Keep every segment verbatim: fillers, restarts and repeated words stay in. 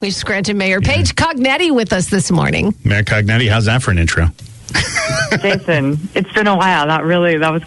We Scranton Mayor Paige Cognetti with us this morning. Mayor Cognetti, how's that for an intro? Jason, it's been a while. That really, that was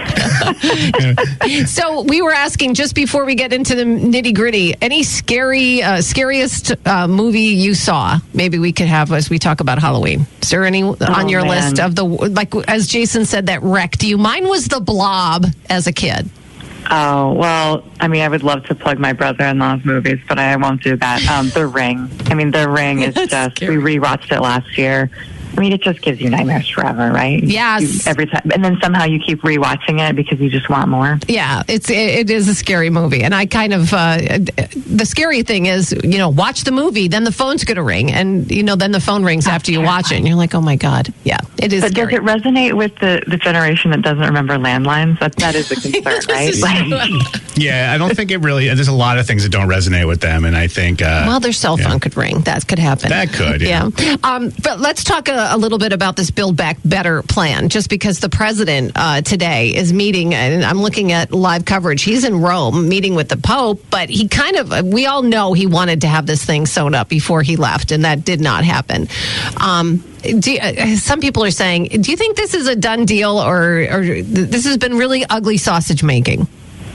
great. So we were asking just before we get into the nitty gritty, any scary, uh, scariest uh, movie you saw? Maybe we could have as we talk about Halloween. Is there any oh, on your man. list of the, like as Jason said, that wrecked you? Mine was The Blob as a kid. Oh, well, I mean, I would love to plug my brother-in-law's movies, but I won't do that. Um, The Ring. I mean, The Ring is just, scary. We rewatched it last year. I mean, it just gives you nightmares forever, right? Yes. You, every time, and then somehow you keep rewatching it because you just want more. Yeah, it's it, it is a scary movie, and I kind of uh, the scary thing is, you know, watch the movie, then the phone's going to ring, and you know, then the phone rings after you watch it, and you're like, oh my god, yeah, it is. But scary. Does it resonate with the, the generation that doesn't remember landlines? That that is a concern, right? Like, yeah, I don't think it really. There's a lot of things that don't resonate with them, and I think uh, well, their cell phone yeah. could ring. That could happen. That could, yeah. yeah. Um, but let's talk a, a little bit about this Build Back Better plan, just because the president uh, today is meeting, and I'm looking at live coverage. He's in Rome meeting with the Pope, but he kind of, we all know he wanted to have this thing sewn up before he left, and that did not happen. Um, do, uh, some people are saying, do you think this is a done deal, or, or this has been really ugly sausage making?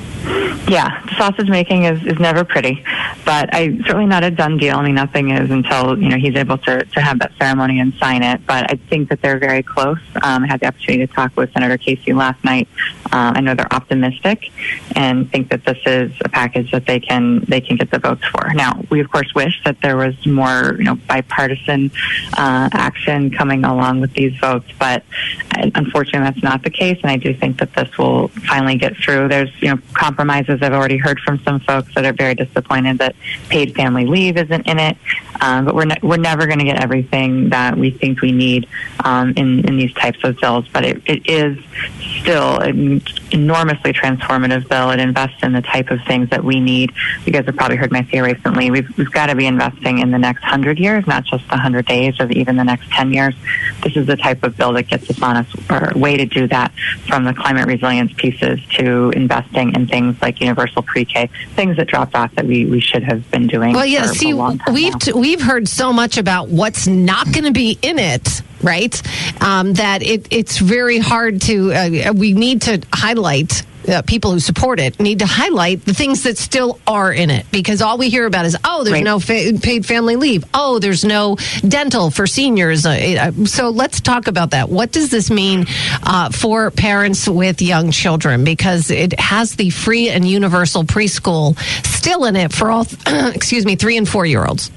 Yeah, sausage making is, is never pretty, but I certainly not a done deal. I mean, nothing is until, you know, he's able to, to have that ceremony and sign it. But I think that they're very close. Um, I had the opportunity to talk with Senator Casey last night. Um, I know they're optimistic and think that this is a package that they can they can get the votes for. Now, we of course wish that there was more, you know, bipartisan uh, action coming along with these votes, but unfortunately, that's not the case. And I do think that this will finally get through. There's, you know, compromises. I've already heard from some folks that are very disappointed that paid family leave isn't in it. Um, but we're ne- we're never going to get everything that we think we need um, in in these types of bills. But it, it is still an enormously transformative bill. It invests in the type of things that we need. You guys have probably heard me say recently, we've we've got to be investing in the next hundred years, not just a hundred days or even the next ten years. This is the type of bill that gets us on a, or a way to do that, from the climate resilience pieces to investing in things like universal pre-K, things that dropped off that we, we should have been doing. Well, yeah, for see, a long time we've t- we've heard so much about what's not going to be in it, right? Um, that it it's very hard to. Uh, we need to highlight. Uh, people who support it need to highlight the things that still are in it, because all we hear about is, oh, there's right. no fa- paid family leave. Oh, there's no dental for seniors. Uh, so let's talk about that. What does this mean uh, for parents with young children? Because it has the free and universal preschool still in it for all, excuse me, three and four year olds.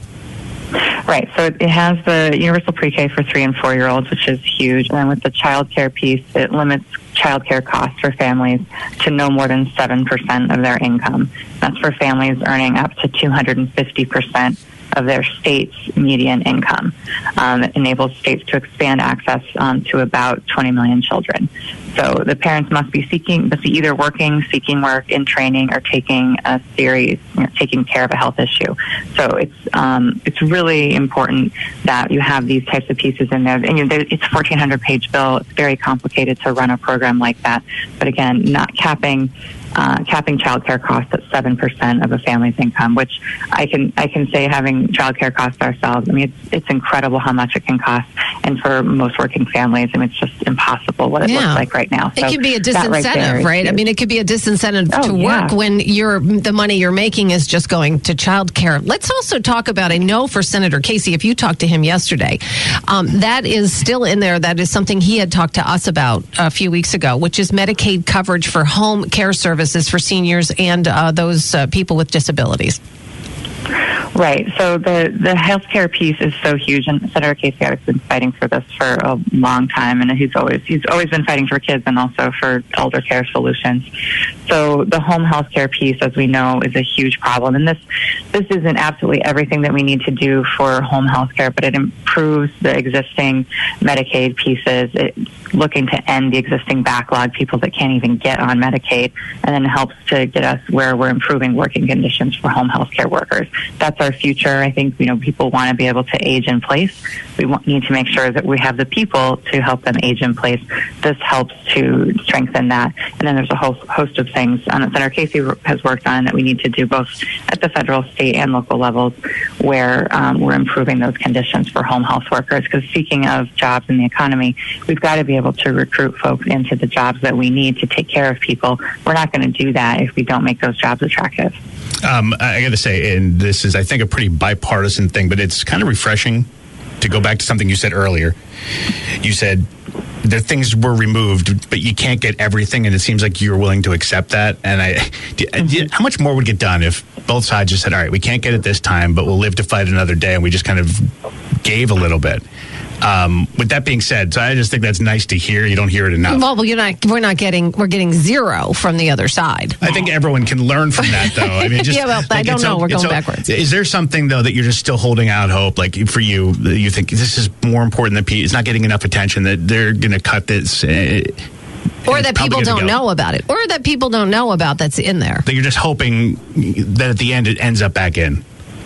Right. So it has the universal pre-K for three and four year olds, which is huge. And then with the child care piece, it limits child care costs for families to no more than seven percent of their income. That's for families earning up to two hundred fifty percent of their state's median income. Um, it enables states to expand access um, to about twenty million children. So the parents must be seeking, must be either working, seeking work, in training, or taking a series, you know, taking care of a health issue. So it's um, it's really important that you have these types of pieces in there. And you know, it's a fourteen hundred page bill. It's very complicated to run a program like that. But again, not capping. Uh, capping child care costs at seven percent of a family's income, which I can I can say, having child care costs ourselves, I mean, it's, it's incredible how much it can cost. And for most working families, I mean, it's just impossible what it yeah. looks like right now. So it can be a disincentive, right? right? I mean, it could be a disincentive oh, to work yeah. when you're, the money you're making is just going to child care. Let's also talk about, I know for Senator Casey, if you talked to him yesterday, um, that is still in there. That is something he had talked to us about a few weeks ago, which is Medicaid coverage for home care services for seniors and uh, those uh, people with disabilities. Right. So the, the healthcare piece is so huge, and Senator Casey has been fighting for this for a long time, and he's always he's always been fighting for kids and also for elder care solutions. So the home healthcare piece, as we know, is a huge problem, and this this isn't absolutely everything that we need to do for home healthcare, but it improves the existing Medicaid pieces. It's looking to end the existing backlog, people that can't even get on Medicaid, and then helps to get us where we're improving working conditions for home healthcare workers. that's our future. I think, you know, people want to be able to age in place. We want, need to make sure that we have the people to help them age in place. This helps to strengthen that. And then there's a whole host of things um, that Senator Casey has worked on that we need to do both at the federal, state, and local levels, where um, we're improving those conditions for home health workers. Because speaking of jobs in the economy, we've got to be able to recruit folks into the jobs that we need to take care of people. We're not going to do that if we don't make those jobs attractive. Um, I got to say, and this is, I think, a pretty bipartisan thing, but it's kind of refreshing to go back to something you said earlier. You said the things were removed, but you can't get everything, and it seems like you're willing to accept that. And I, do, do, how much more would get done if both sides just said, all right, we can't get it this time, but we'll live to fight another day, and we just kind of gave a little bit? Um, with that being said, so I just think that's nice to hear. You don't hear it enough. Well, you're not. We're not getting. We're getting zero from the other side. I think everyone can learn from that, though. I mean, just, yeah. Well, I don't know. We're going backwards. Is there something though that you're just still holding out hope? Like for you, that you think this is more important than P? It's not getting enough attention. That they're going to cut this. Uh, or that people don't know about it. Or that people don't know about that's in there. That you're just hoping that at the end it ends up back in.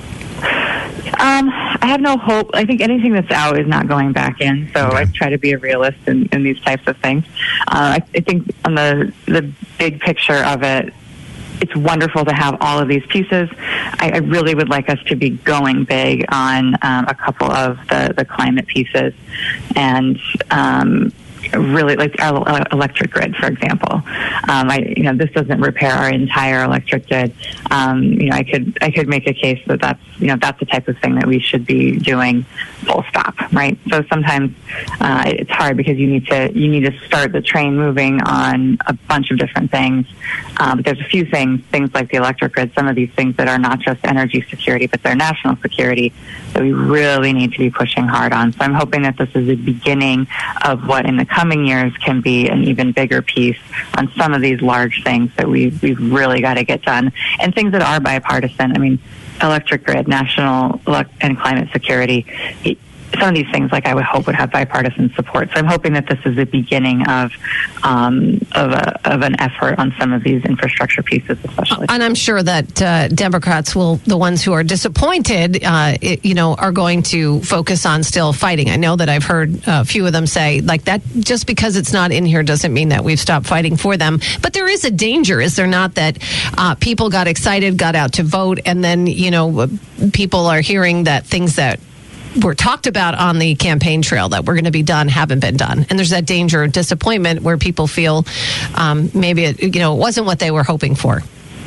Um, I have no hope. I think anything that's out is not going back in. So okay. I try to be a realist in, in these types of things. Uh, I, I think on the the big picture of it, it's wonderful to have all of these pieces. I, I really would like us to be going big on um, a couple of the, the climate pieces, and um, really like our electric grid, for example. Um, I, you know, this doesn't repair our entire electric grid. Um, you know, I could I could make a case that that's you know that's the type of thing that we should be doing full stop, right? So sometimes uh, it's hard because you need to you need to start the train moving on a bunch of different things. Um, but there's a few things, things like the electric grid, some of these things that are not just energy security, but they're national security that we really need to be pushing hard on. So I'm hoping that this is the beginning of what in the coming years can be an even bigger piece on some of these large things that we've, we've really got to get done, and things that are bipartisan. I mean, electric grid, national elect- and climate security, it, some of these things, like I would hope, would have bipartisan support. So I'm hoping that this is the beginning of um, of, a, of an effort on some of these infrastructure pieces, especially. And I'm sure that uh, Democrats will, the ones who are disappointed, uh, it, you know, are going to focus on still fighting. I know that I've heard a few of them say, like, that just because it's not in here doesn't mean that we've stopped fighting for them. But there is a danger, is there not, that uh, people got excited, got out to vote, and then, you know, people are hearing that things that were talked about on the campaign trail that were going to be done haven't been done, and there's that danger of disappointment where people feel um, maybe it, you know, it wasn't what they were hoping for.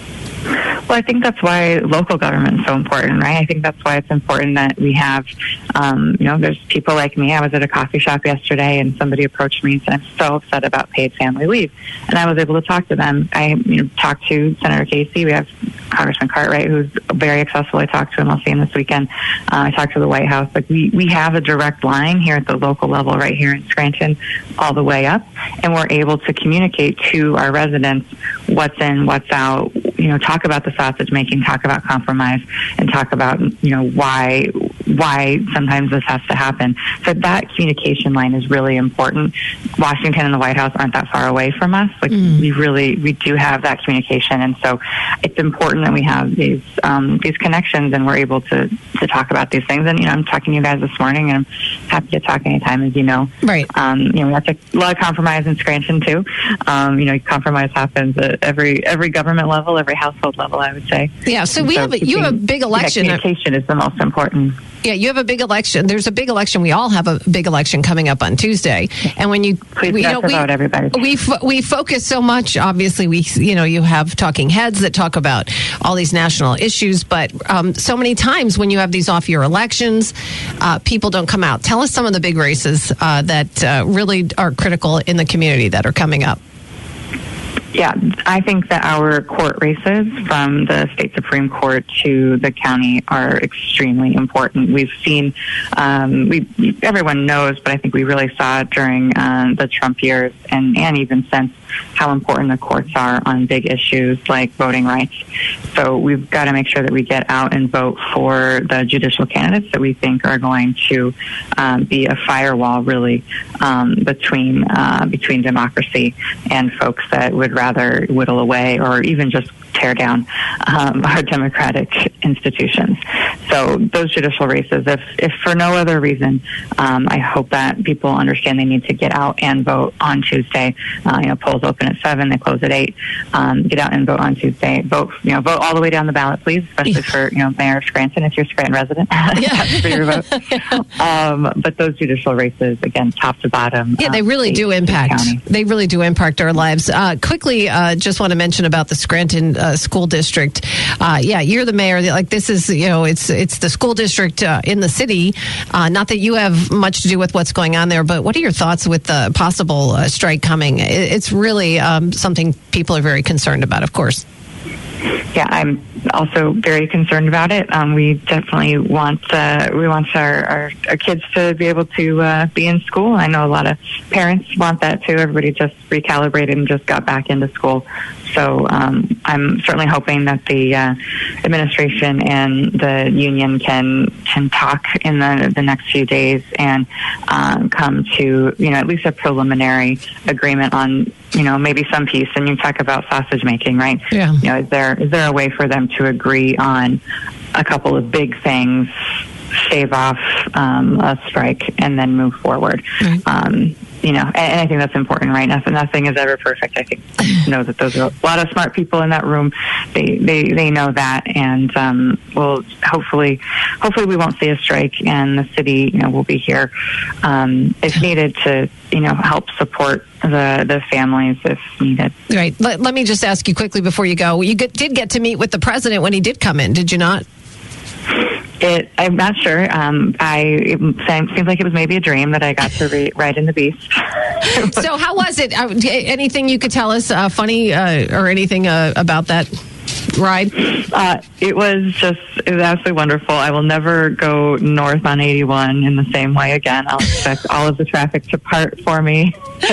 Well, I think that's why local government is so important, right? I think that's why it's important that we have, um, you know, there's people like me. I was at a coffee shop yesterday, and somebody approached me and said, I'm so upset about paid family leave. And I was able to talk to them. I, you know, talked to Senator Casey. We have Congressman Cartwright, who's very accessible. I talked to him. I'll see him this weekend. Uh, I talked to the White House. Like, we, we have a direct line here at the local level right here in Scranton all the way up, and we're able to communicate to our residents what's in, what's out, you know, talk about the sausage making, talk about compromise, and talk about, you know, why why sometimes this has to happen. So that communication line is really important. Washington and the White House aren't that far away from us. Like mm. we really, we do have that communication, and so it's important that we have these um, these connections, and we're able to to talk about these things. And you know, I'm talking to you guys this morning, and I'm happy to talk anytime, as you know. Right. Um, you know, we have to, a lot of compromise in Scranton too. Um, you know, compromise happens at every every government level, every household level, I would say. Yeah. So we so have a, you have a big election. Yeah, communication is the most important. Yeah, you have a big election. There's a big election. We all have a big election coming up on Tuesday. And when you, Please we, you know, we, vote, everybody. we fo- we focus so much. Obviously, we you know you have talking heads that talk about all these national issues, but um, so many times when you have these off-year elections, uh, people don't come out. Tell us some of the big races uh, that uh, really are critical in the community that are coming up. Yeah, I think that our court races from the state Supreme Court to the county are extremely important. We've seen, um, we everyone knows, but I think we really saw it during uh, the Trump years and, and even since, how important the courts are on big issues like voting rights. So we've got to make sure that we get out and vote for the judicial candidates that we think are going to um, be a firewall, really, um, between uh, between democracy and folks that would rather whittle away or even just tear down um, our democratic institutions. So those judicial races, if, if for no other reason, um, I hope that people understand they need to get out and vote on Tuesday. Uh, you know, polls open at seven, they close at eight. Um, get out and vote on Tuesday. Vote, you know, vote all the way down the ballot, please, especially for, you know, Mayor Scranton, if you're a Scranton resident. Yeah. For your vote. Um, but those judicial races, again, top to bottom. Yeah, they um, really state, do impact. county. They really do impact our lives. Uh, quickly, uh, just want to mention about the Scranton uh, School District. Uh, yeah, you're the mayor. Like this is, you know, it's it's the school district uh, in the city. Uh, not that you have much to do with what's going on there, but what are your thoughts with the possible uh, strike coming? It, it's really um, something people are very concerned about, of course. Yeah, I'm also very concerned about it. Um, we definitely want uh, we want our, our, our kids to be able to uh, be in school. I know a lot of parents want that too. Everybody just recalibrated and just got back into school. So um, I'm certainly hoping that the uh, administration and the union can can talk in the the next few days and um, come to, you know, at least a preliminary agreement on, you know, maybe some piece. And you talk about sausage making, right? Yeah. You know, is there is there a way for them to agree on a couple of big things, stave off um, a strike, and then move forward? Right. Um, you know, and, and I think that's important, right? Nothing, nothing is ever perfect. I think I know that those are a lot of smart people in that room. They they, they know that, and um, we'll hopefully hopefully we won't see a strike, and the city, you know, will be here um, if needed to, you know, help support the the families if needed. Right. Let, let me just ask you quickly before you go. You get, did get to meet with the president when he did come in, did you not? It, I'm not sure. Um, I it seems like it was maybe a dream that I got to re- ride in the Beast. So how was it? Uh, anything you could tell us uh, funny uh, or anything uh, about that ride? Uh, it was just, it was absolutely wonderful. I will never go north on eighty-one in the same way again. I'll expect all of the traffic to part for me.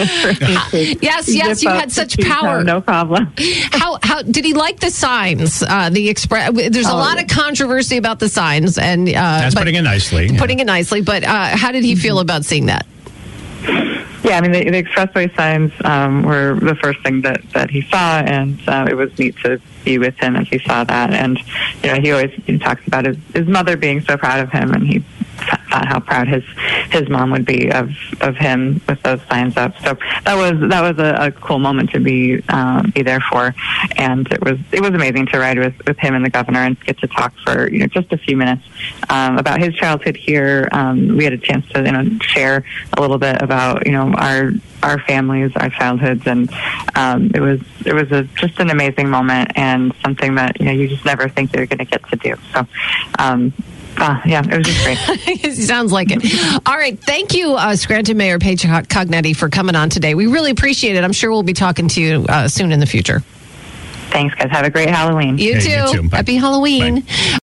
Yes, yes, you had such power. No problem. How how did he like the signs? Uh, the express. There's a Oh, lot yeah. of controversy about the signs, and uh, That's but- putting it nicely. Putting it nicely, but uh, how did he feel about seeing that? Yeah, I mean, the, the expressway signs um, were the first thing that, that he saw, and uh, it was neat to be with him as he saw that. And, you know, he always he talks about his, his mother being so proud of him, and he thought how proud his his mom would be of, of him with those signs up. So that was that was a, a cool moment to be uh, be there for, and it was it was amazing to ride with, with him and the governor and get to talk for, you know, just a few minutes um, about his childhood here. Um, we had a chance to, you know, share a little bit about, you know, our our families, our childhoods, and um, it was it was a, just an amazing moment and something that, you know, you just never think you're going to get to do. So. Um, Uh, yeah, it was just great. Sounds like it. All right. Thank you, uh, Scranton Mayor Paige Cognetti, for coming on today. We really appreciate it. I'm sure we'll be talking to you uh, soon in the future. Thanks, guys. Have a great Halloween. You, Yeah, too. you too. Bye. Happy Halloween. Bye.